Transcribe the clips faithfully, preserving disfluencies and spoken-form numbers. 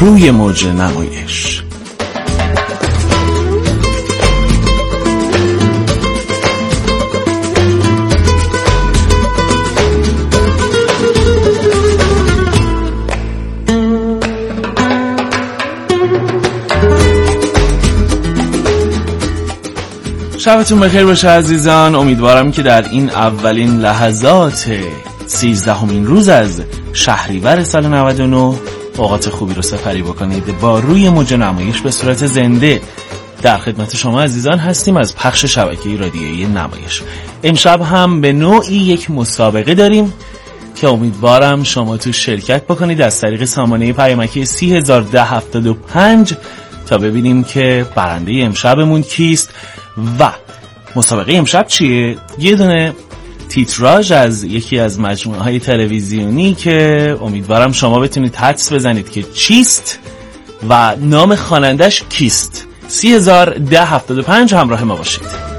روی موج نمایش. شبتون بخیر باشه عزیزان. امیدوارم که در این اولین لحظات سیزدهمین روز از شهریور سال نود و نه اوقات خوبی رو سپری بکنید. با روی موج نمایش به صورت زنده در خدمت شما عزیزان هستیم از پخش شبکه‌ای رادیویی نمایش. امشب هم به نوعی یک مسابقه داریم که امیدوارم شما تو شرکت بکنید از طریق سامانه پیامکی سی هزار ده هفتاد و پنج تا ببینیم که برنده امشبمون کیست. و مسابقه امشب چیه؟ یه دونه تیتراژ از یکی از مجموعه های تلویزیونی که امیدوارم شما بتونید حدس بزنید که چیست و نام خوانندش کیست. سی هزار ده هفتاد و پنج همراه ما باشید.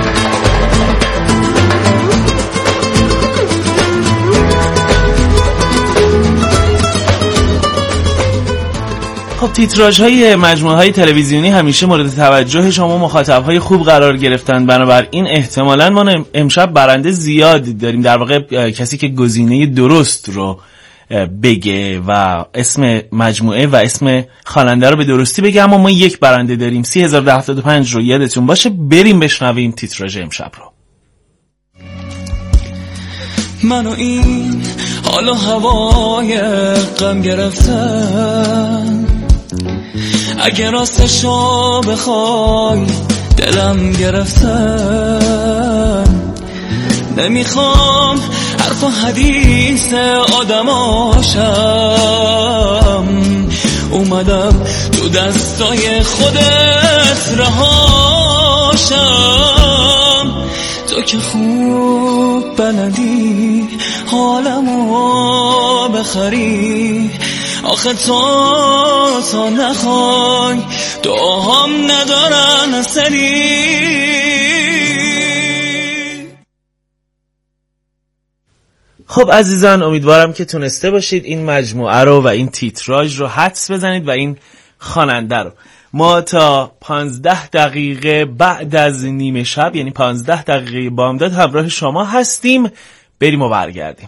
خب تیتراژهای مجموعه‌های تلویزیونی همیشه مورد توجه شما مخاطب‌های خوب قرار گرفتن، بنابراین احتمالاً ما امشب برنده زیاد داریم، در واقع کسی که گزینه درست رو بگه و اسم مجموعه و اسم خواننده رو به درستی بگه. اما ما یک برنده داریم. سی هزار ده هفتاد و پنج رو یادتون باشه. بریم بشنویم تیتراژ امشب رو. من و این حال و هوای غم گرفتم، اگه راستشو بخوای دلم گرفتم، نمیخوام حرف و حدیث آدماشم، اومدم تو دستای خودت رهاشم، تو که خوب بلدی حالمو بخری، آخه تو تا نخوای دعاهم ندارن اثری. خب عزیزان، امیدوارم که تونسته باشید این مجموعه رو و این تیتراژ رو حدس بزنید و این خواننده رو. ما تا پانزده دقیقه بعد از نیمه شب، یعنی پانزده دقیقه بامداد، همراه شما هستیم. بریم و برگردیم.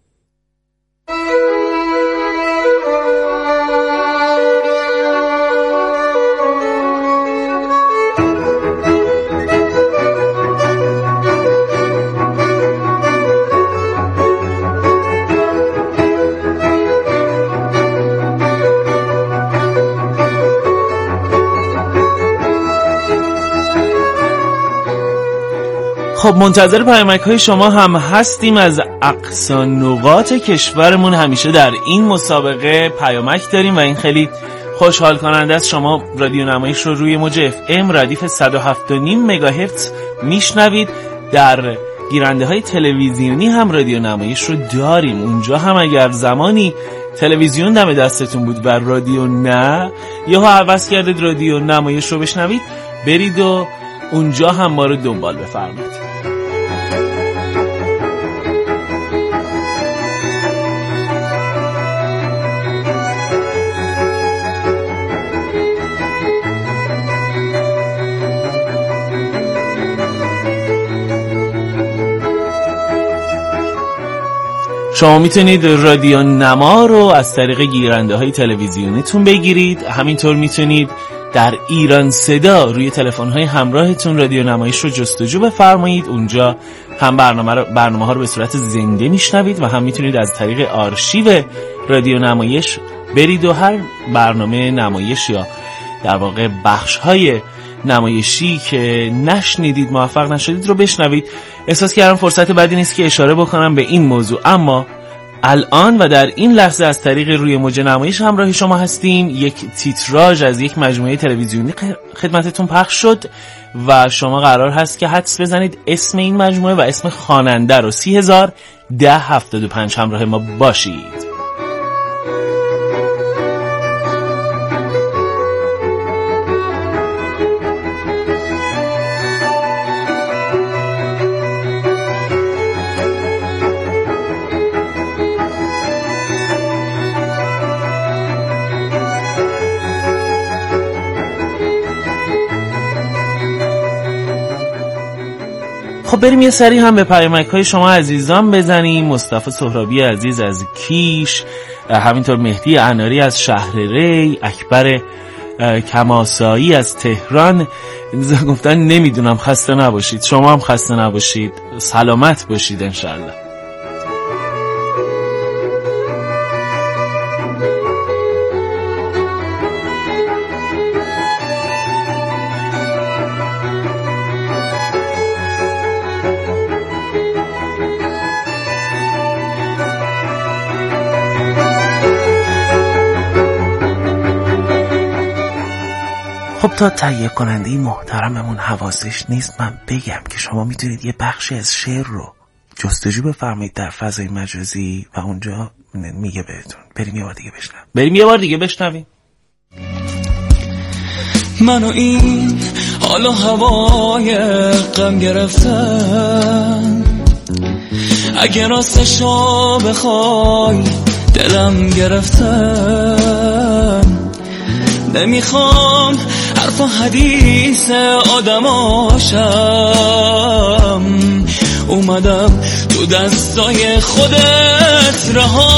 خب منتظر پیامک های شما هم هستیم از اقصی نقاط کشورمون. همیشه در این مسابقه پیامک داریم و این خیلی خوشحال کننده است. شما رادیو نمایش رو روی موج اف ام ردیف صد و هفت و نیم مگاهرتز میشنوید. در گیرنده های تلویزیونی هم رادیو نمایش رو داریم. اونجا هم اگر زمانی تلویزیون دم دستتون بود و رادیو نه، یا هوس کردید رادیو نمایش رو بشنوید، برید و اونجا هم ما رو دنبال بفرمایید. شما میتونید رادیو نما رو از طریق گیرنده های تلویزیونیتون بگیرید. همینطور میتونید در ایران صدا روی تلفن های همراهتون رادیو نمایش رو جستجو بفرمایید. اونجا هم برنامه, رو برنامه ها رو به صورت زنده میشنوید و هم میتونید از طریق آرشیو رادیو نمایش برید و هر برنامه نمایش یا در واقع بخش های نمایشی که نشنیدید، موفق نشدید رو بشنوید. احساس کردم فرصت بعدی نیست که اشاره بکنم به این موضوع، اما الان و در این لحظه از طریق روی موج نمایش همراه شما هستیم. یک تیتراژ از یک مجموعه تلویزیونی خدمتتون پخش شد و شما قرار هست که حدس بزنید اسم این مجموعه و اسم خواننده رو. سی هزار ده هفتاد و پنج همراه ما باشید. خب بریم یه سری هم به پیامک های شما عزیزان بزنیم. مصطفی سهرابی عزیز از کیش، همینطور مهدی اناری از شهر ری، اکبر کماسایی از تهران گفتن نمیدونم، خسته نباشید. شما هم خسته نباشید، سلامت باشید انشالله. خب تا تهیه کننده محترممون حواسش نیست من بگم که شما میتونید یه بخشی از شعر رو جستجو بفرمایید در فضای مجازی و اونجا میگه بهتون. بریم یه بار دیگه بشنویم. بریم یه بار دیگه بشنویم. منو این حال و هوای غم گرفتن، اگه راستشو بخوای دلم گرفتن، نمیخوام حرف و حدیث آدماشم، اومدم تو دستای خودت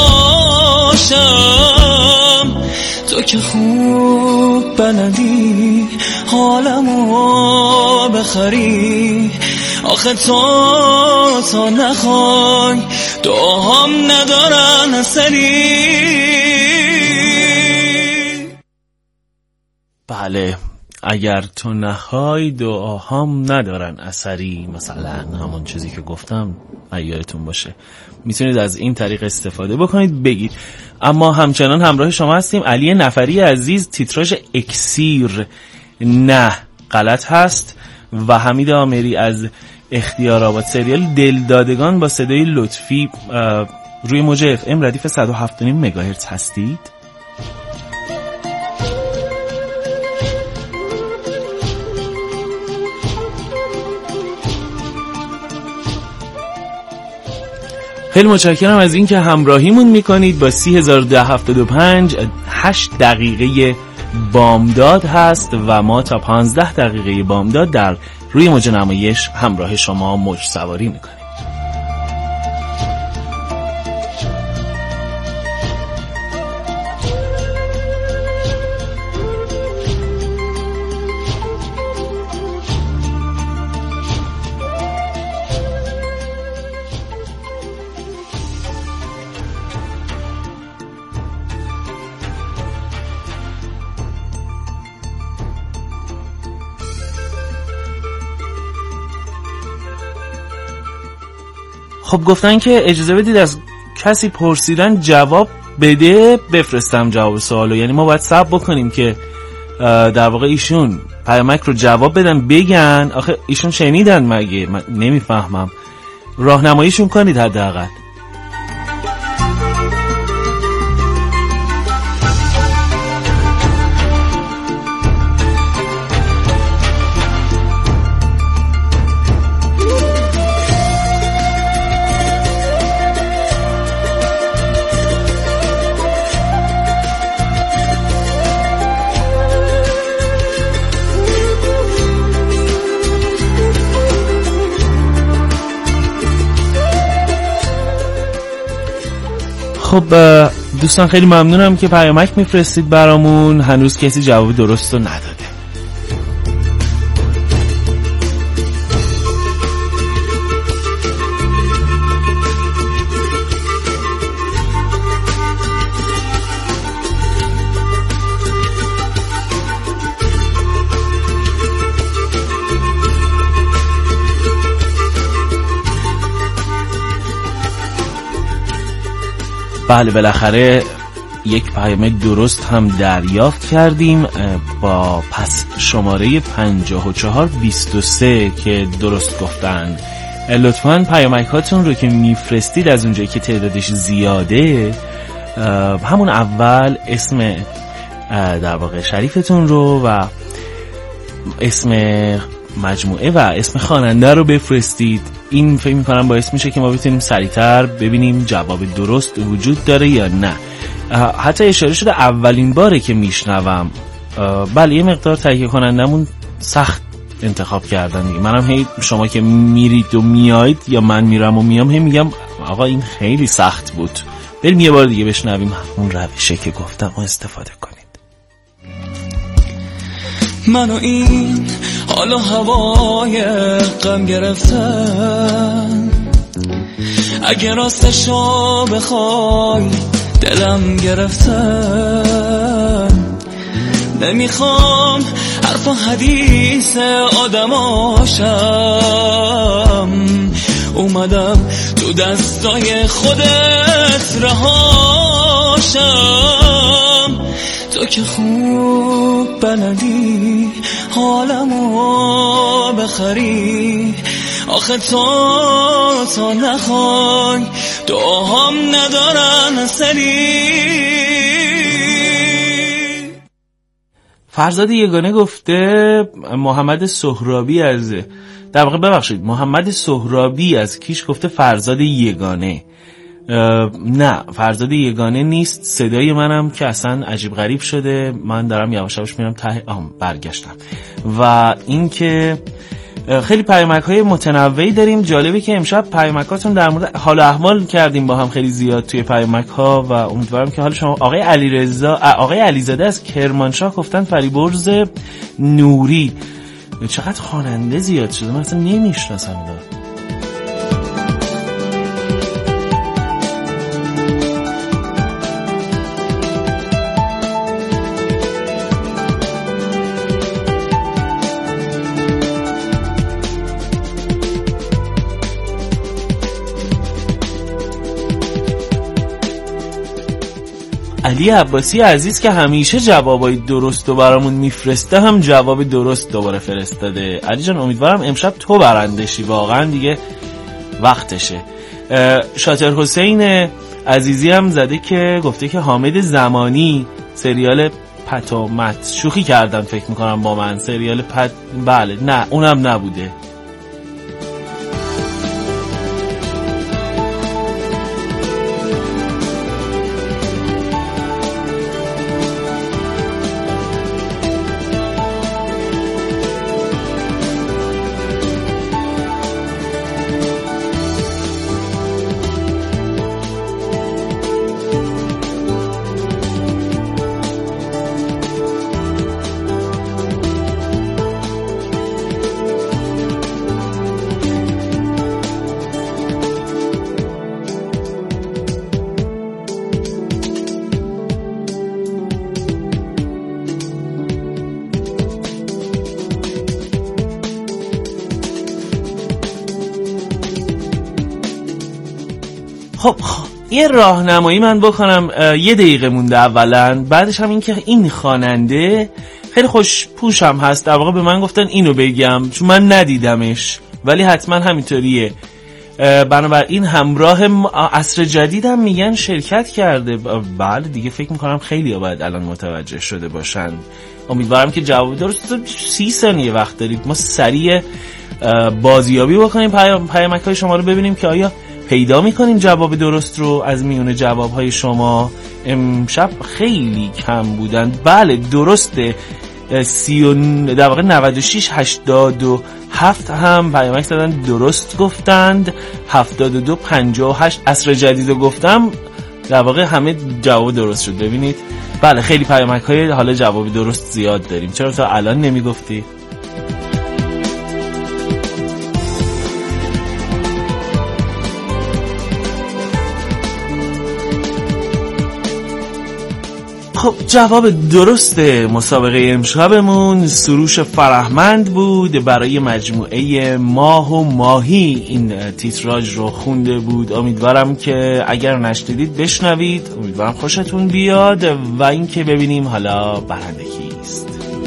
رهاشم. تو که خوب بلدی حالمو بخری، آخه تو تا نخوای دعام ندارن اثری. بله، اگر تو نخوای دعاهام ندارن اثری، مثلا همون چیزی که گفتم یادتون باشه. میتونید از این طریق استفاده بکنید بگید. اما همچنان همراه شما هستیم. علی نفری عزیز تیتراژ اکسیر نه غلط هست و حمید آمری از اختیارآباد سریال دلدادگان با صدای لطفی روی موج اف ام ردیف صد و هفت و نیم مگاهرتز هستید. خیلی متشکرم از این که همراهیمون میکنید. با سی هزار و ده هفتاد و پنج هشت دقیقه بامداد هست و ما تا پانزده دقیقه بامداد در روی موج نمایش همراه شما موج سواری میکنیم. خب گفتن که اجازه بدید از کسی پرسیدن جواب بده بفرستم جواب سوالو، یعنی ما باید صبر بکنیم که در واقع ایشون پیامک رو جواب بدن بگن. آخه ایشون شنیدن مگه؟ من نمیفهمم، راهنماییشون کنید حداقل. خب دوستان خیلی ممنونم که پیامک میفرستید برامون. هنوز کسی جواب درست رو نداده. بله بالاخره یک پیامک درست هم دریافت کردیم با پس شماره پنجاه و چهار بیست و سه که درست گفتن. لطفاً پیامک هاتون رو که میفرستید از اونجایی که تعدادش زیاده همون اول اسم در واقع شریفتون رو و اسم مجموعه و اسم خواننده رو بفرستید. این فکر می‌کنم باعث میشه که ما بتونیم سریعتر ببینیم جواب درست وجود داره یا نه. حتی اشاره شده اولین باره که میشنوم. بله یه مقدار تهیه کنندمون سخت انتخاب کردن دیگه. منم هی شما که میرید و میایید یا من میرم و میام هی میگم آقا این خیلی سخت بود، بریم یه بار دیگه بشنویم اون روشه که گفتم و استفاده کنید. منو این حالا هوای غم گرفتن، اگه راستشو بخوای دلم گرفتن، نمیخوام حرف و حدیث آدماشم، اومدم تو دستای خودت رهاشم، تو که خوب بلدی حالمو بخری، آخه تو تا نخوای دعام ندارن اثری. فرزاد یگانه گفته محمد سهرابی از در واقع ببخشید محمد سهرابی از کیش گفته فرزاد یگانه. نه فرزاد یگانه نیست، صدای منم که اصلا عجیب غریب شده، من دارم یواش یواش میرم ته آم برگشتم. و این که خیلی پیامک های متنوعی داریم. جالبه که امشب پیامکاتون در مورد حال احوال کردیم با هم خیلی زیاد توی پیامک ها و امیدوارم که حال شما. آقای علیرضا آقای علیزاده از کرمانشاه گفتن فریبرز نوری. چقدر خواننده زیاد شده، من اصلا نمیشناسم اینا. علی عباسی عزیز که همیشه جوابای درست رو برامون میفرسته هم جواب درست دوباره فرستاده. علی جان امیدوارم امشب تو برنده شی، واقعا دیگه وقتشه. شاطر حسین عزیزی هم زده که گفته که حامد زمانی سریال پت و مت شوخی کردن فکر میکنم با من، سریال پت بله نه اونم نبوده. خب یه راهنمایی من بکنم، یه دقیقه مونده اولا، بعدش هم این که این خواننده خیلی خوش پوشم هست، در واقع به من گفتن اینو بگم چون من ندیدمش ولی حتما همینطوریه. بنابراین همراه عصر جدید هم میگن شرکت کرده. بله دیگه فکر میکنم خیلی ها باید الان متوجه شده باشن. امیدوارم که جواب درست. سی ثانیه وقت دارید، ما سریع بازیابی بکنیم پیامک های شما رو، ببینیم که آیا پیدا میکنیم جواب درست رو از میون جوابهای شما. امشب خیلی کم بودن. بله درسته، سی و در واقع نود و شش هشتاد و هفت هم پیامک زدن درست گفتند، هفتاد و دو پنجاه و هشت عصر جدید رو گفتم، در واقع همه جواب درست شد. ببینید بله خیلی پیامک های حالا جواب درست زیاد داریم. چرا تا الان نمیگفتی؟ خب جواب درست مسابقه امشبمون سروش فرهمند بود، برای مجموعه ماه و ماهی این تیتراژ رو خونده بود. امیدوارم که اگر نشنیدید بشنوید، امیدوارم خوشتون بیاد و این که ببینیم حالا برنده کیست.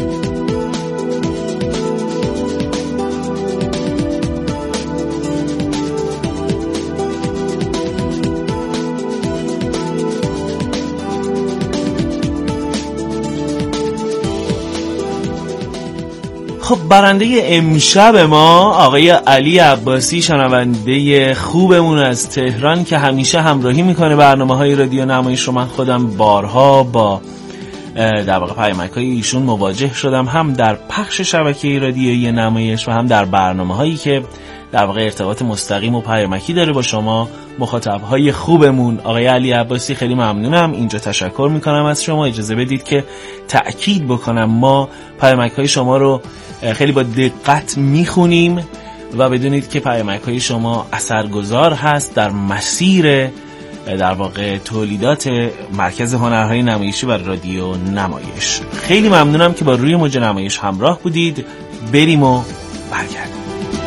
خب برنده امشب ما آقای علی عباسی، شنونده خوبمون از تهران که همیشه همراهی میکنه برنامه‌های رادیو نمایش رو. من خودم بارها با در واقع پیامک‌های ایشون مواجه شدم، هم در پخش شبکه رادیویی نمایش و هم در برنامه‌هایی که در واقع ارتباط مستقیم و پیامکی داره با شما مخاطب‌های خوبمون. آقای علی عباسی خیلی ممنونم، اینجا تشکر میکنم از شما. اجازه بدید که تأکید بکنم ما پیامک‌های شما رو خیلی با دقت میخونیم و بدونید که پیامک‌های شما اثرگذار هست در مسیر در واقع تولیدات مرکز هنرهای نمایشی و رادیو نمایش. خیلی ممنونم که با روی موج نمایش همراه بودید. بریم و برگردیم.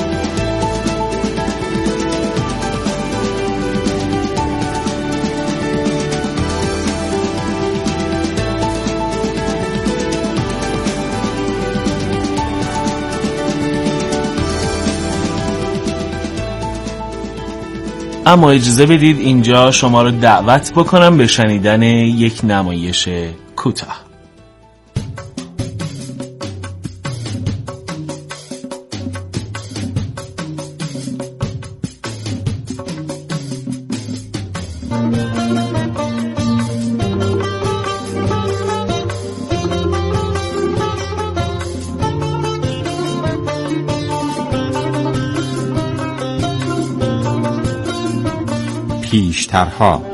اما اجازه بدید اینجا شما رو دعوت بکنم به شنیدن یک نمایش کوتاه. پیشترها.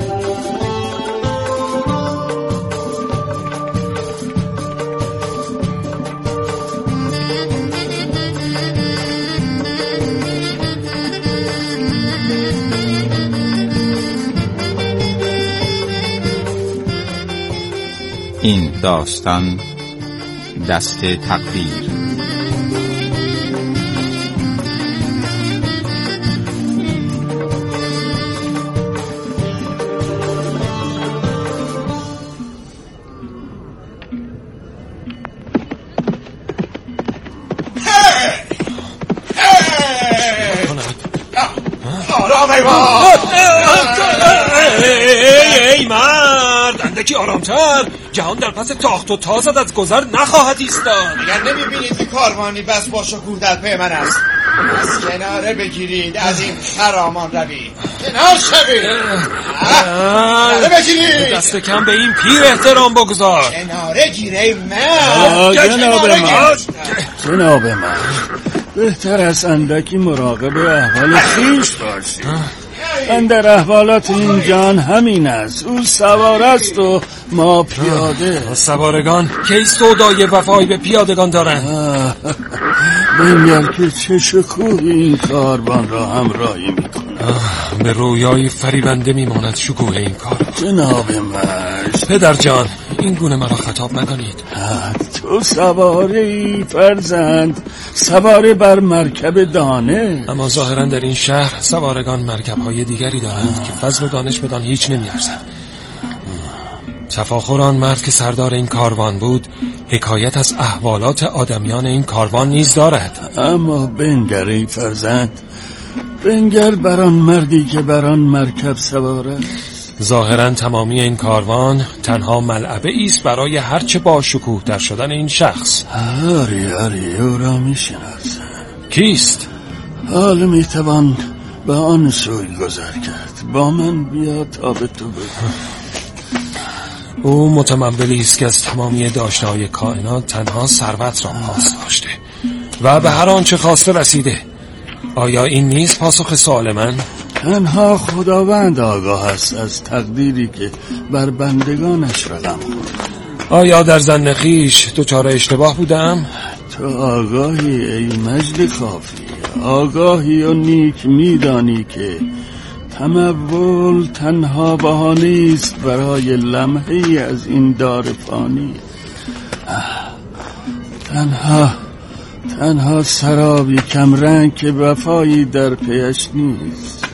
این داستان دست تقدیر. ای مرد، اندکی آرامتر. جهان در پس تاخت و تازد از گذر نخواهد ایستاد. اگر نمیبینید که کاروانی بس با شکوه در پی من است، از کناره بگیرید، از این خرامان روید، کنار شوید، کناره بگیرید. دست کم به این پیر احترام بگذار. کناره گیره من. جناب من جناب من بهتر از اندکی مراقب احوال خویش باشید. اندر احوالات این جان همین است، او سوار است و ما پیاده. سوارگان کی سودای وفای به پیادگان دارند؟ بنگر که چه شکوهی این کاروان را همراهی میکنه. به رویای فریبنده میماند شکوه این کار. جناب مشت پدر جان، این گونه مرا خطاب نکنید. تو سواری فرزند، سواره بر مرکب دانه. اما ظاهرا در این شهر سوارگان مرکب های دیگری دارند که فضل و دانش بدان هیچ نمیارزد. تفاخر آن مرد که سردار این کاروان بود حکایت از احوالات آدمیان این کاروان نیز دارد. اما بنگر ای فرزند، بنگر بران مردی که بران مرکب سوار است. ظاهرا تمامی این کاروان تنها ملعبه ایست برای هرچه با شکوه در شدن این شخص. آری آری او را میشناسم. کیست؟ حال میتوان به آن سوی گذر کرد. با من بیا تا به تو بگم. او متمولی است که از تمامی داشته‌های کائنات تنها ثروت را پاس داشته و به هر آنچه خواسته رسیده. آیا این نیست پاسخ سوال من؟ تنها خداوند آگاه است از تقدیری که بر بندگانش رقم خورد. آیا در ظن خویش دچار اشتباه بودم؟ تو آگاهی ای مجد کافی، آگاهی و نیک میدانی که تمول تنها بهانه است برای لمحه‌ای از این دار فانی. تنها تنها سرابی کمرنگ که وفایی در پیش نیست.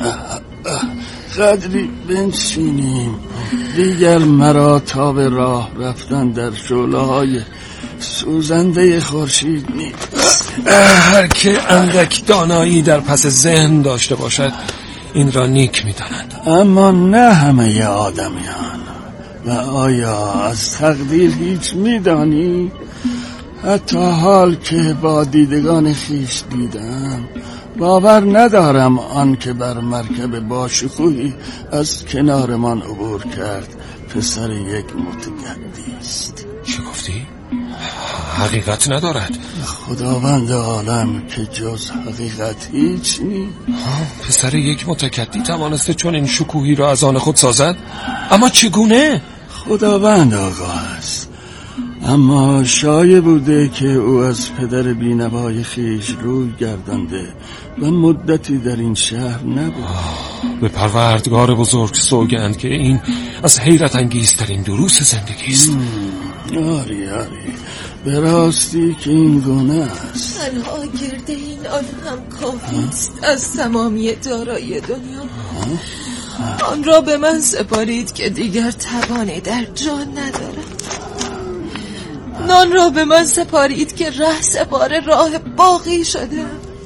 قدری بنشینیم، دیگر مرا تا به راه رفتن در شعله‌های سوزنده خورشید نیست. هر که اندک دانایی در پس ذهن داشته باشد این را نیک می‌دانند، اما نه همه آدمیان. و آیا از تقدیر هیچ می‌دانی؟ حتی حال که با دیدگان خیش دیدم باور ندارم آن که بر مرکب باشکوهی از کنارمان عبور کرد پسر یک متکدی است. چی گفتی؟ حقیقت ندارد. خداوند عالم که جز حقیقت هیچ نیست. پسر یک متکدی توانسته چون این شکوهی را از آن خود سازد؟ اما چگونه؟ خداوند آگاه است، اما شایع بوده که او از پدر بینوای خیش روی گردانده و مدتی در این شهر نبود. به پروردگار بزرگ سوگند که این از حیرت انگیزترین دروس زندگی است. آری آری به راستی که این گونه است. تنها گرد این آن هم کافی است از تمامی دارایی دنیا. آن را به من سپارید که دیگر توانی در جان ندارم. نان را به من سپارید که ره سپار راه باقی شده.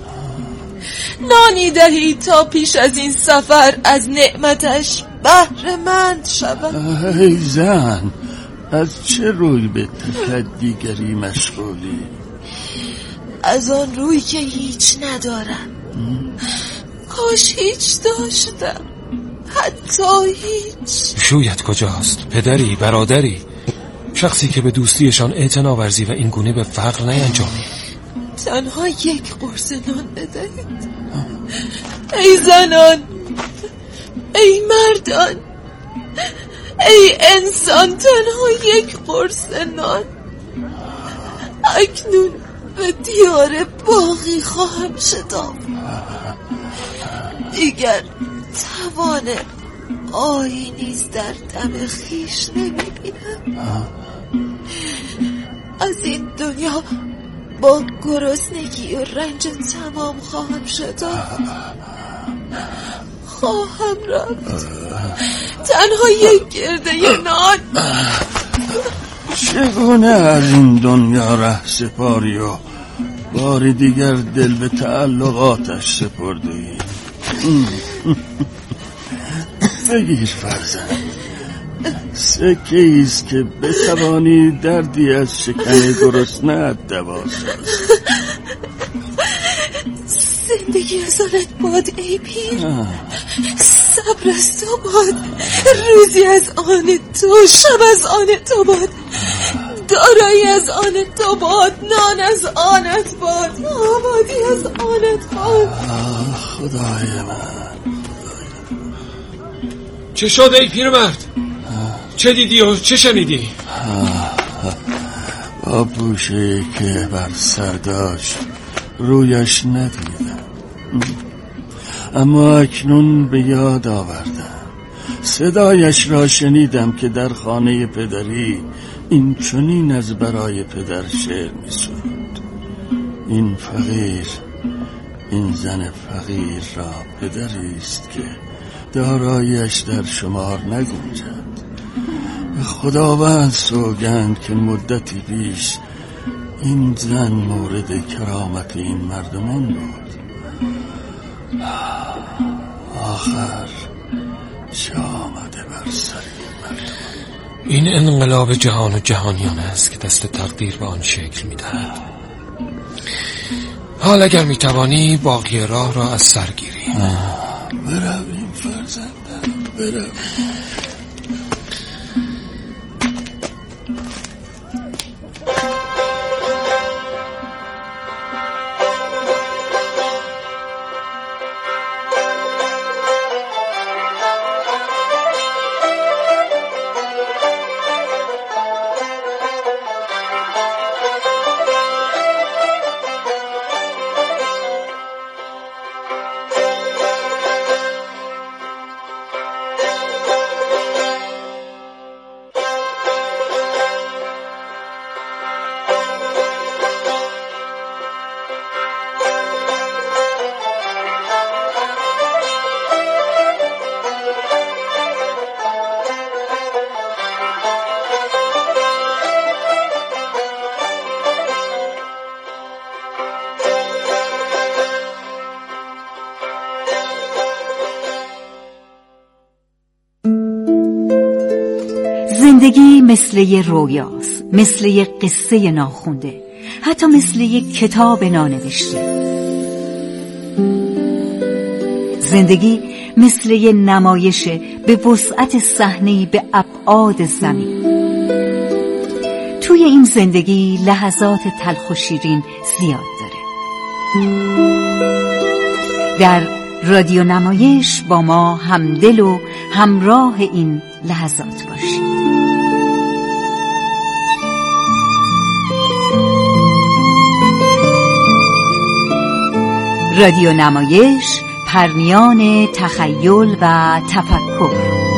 نانی دهید تا پیش از این سفر از نعمتش بهره مند شوم. ای زن، از چه روی به تکدیگری مشغولی؟ از آن روی که هیچ ندارم. کاش هیچ داشتم، حتی هیچ. شویت کجاست؟ پدری، برادری، شخصی که به دوستیشان اعتنا ورزی و این گونه به فقر نینجامی. تنها یک قرص نان بدهید. ای زنان، ای مردان، ای انسان، تنها یک قرص نان. اکنون به دیار باقی خواهم شتافت. دیگر توان آهی نیز در دم خیش نمیبینم. از این دنیا با گرسنگی و رنج تمام خواهم شد. خواهم رفت تنها یک گرده نان. چگونه از این دنیا ره سپاری و بار دیگر دل به تعلقاتش سپردی؟ بگیر فرزند، سکه ایست که بتوانی دردی از شکن گرسنه‌ات دوا سازی. زندگی از آنت باد ای پیر، صبر از تو باد، روزی از آن تو، شب از آن تو باد، دارایی از آن تو باد، نان از آنت باد، آبادی از آنت باد. خدای من، چه شد ای پیرمرد؟ چه دیدی و چه شنیدی؟ با پوشه که بر سر داشت رویش ندیدم، اما اکنون به یاد آوردم. صدایش را شنیدم که در خانه پدری این چنین از برای پدر شعر می سرود. این فقیر، این زن فقیر را پدری است که داراییش در شمار نگنجد. به خداوند سوگند که مدتی پیش این زن مورد کرامت این مردمان بود. آخر چه آمده بر سر این مردمان؟ این انقلاب جهان و جهانیان است که دست تقدیر به آن شکل می‌دهد. حال اگر می‌توانی باقی راه را از سر گیری. برویم فرزندم، برویم. زندگی مثل یه رویاست، مثل یه قصه ناخونده، حتی مثل یه کتاب نانوشته. زندگی مثل یه نمایش به وسعت صحنه‌ای به ابعاد زمین. توی این زندگی لحظات تلخ و شیرین زیاد داره. در رادیو نمایش با ما همدل و همراه این لحظات باشید. رادیو نمایش، پرمیان تخیل و تفکر.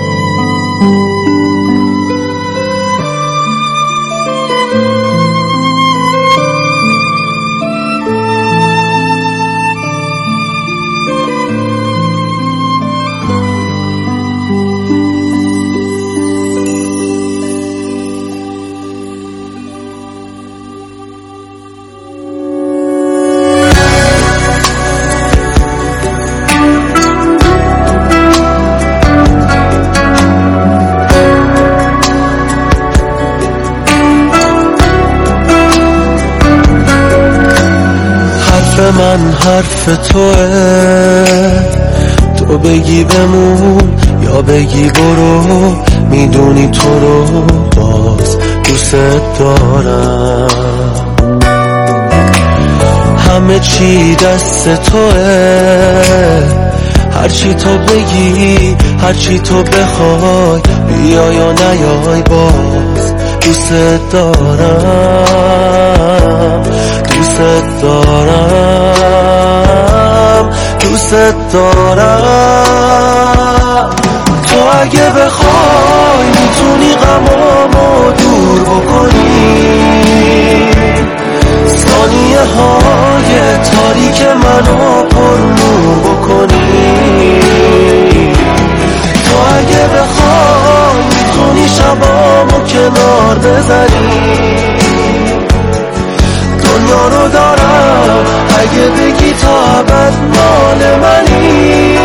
من حرف توه، تو بگی بمون یا بگی برو، میدونی تو رو باز دوست دارم. همه چی دست توه، هرچی تو بگی هرچی تو بخوای، بیا یا نیای باز دوست دارم، دوست دارم، دوست دارم. تو اگه بخوای میتونی غمامو دور بکنی، ثانیه های تاریک منو پر نور بکنی. تو اگه بخوای میتونی شبامو کنار بذاری، دنیا رو دارم اگه بگی تا ابد مال منی،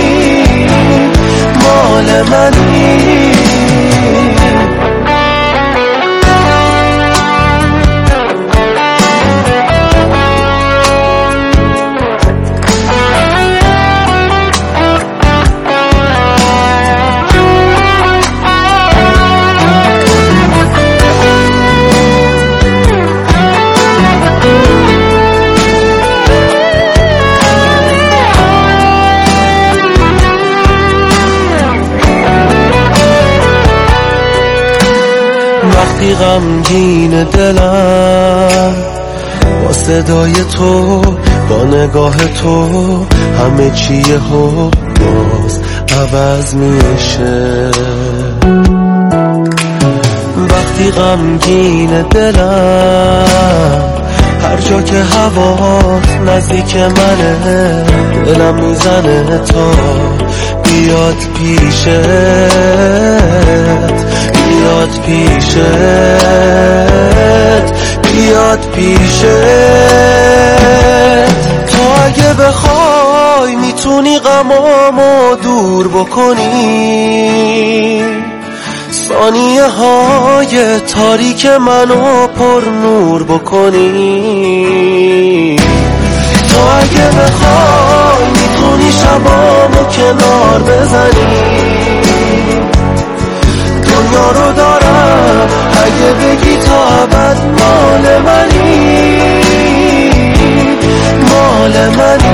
مال منی. وقتی غمگین دلم با صدای تو، با نگاه تو، همه چیه ها باز عوض میشه. وقتی غمگین دلم، هر جا که هوا نزدیک منه، دلم میزنه تا بیاد پیشت، بیاد پیشت، بیاد پیشت. تو اگه بخوای میتونی غمامو دور بکنی، ثانیه های تاریک منو پر نور بکنی. تو اگه بخوای میتونی شبامو کنار بزنی، دنیا رو دارم اگه بگی تا ابد مال منی، مال منی.